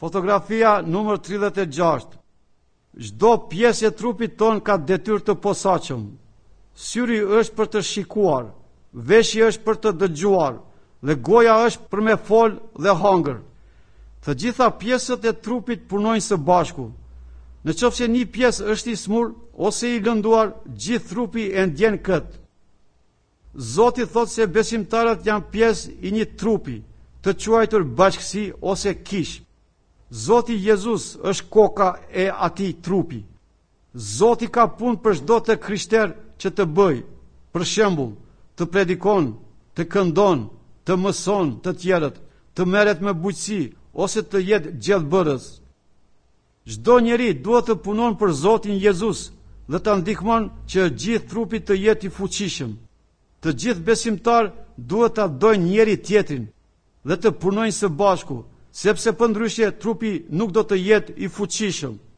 Fotografia numër 36. Çdo pjesë e trupit ton ka detyrë të posaçëm. Syri është për të shikuar, veshji është për të dëgjuar, dhe goja është për me fol dhe hangër. Të gjitha pjesët e trupit punojnë së bashku. Në qoftë se një pjesë është i smur ose i lënduar, gjithë trupi e ndjen këtë. Zoti thot se besimtarët janë pjesë i një trupi, të quajtur bashkësi ose kish. Zoti Jezus është koka e atij trupi. Zoti ka punë për çdo të krishter që të bëj, për shembull, të predikon, të këndon, të mëson të tjerët, të merret me bujqësi ose të jetë gjellëbërës. Çdo njeri duhet të punon për Zotin Jezus dhe të ndihmon që gjithë trupi të jetë i fuqishëm. Të gjithë besimtar duhet ta dojnë njeri tjetrin dhe të punojnë së bashku, sepse përndryshe trupi nuk do të jetë i fuqishëm.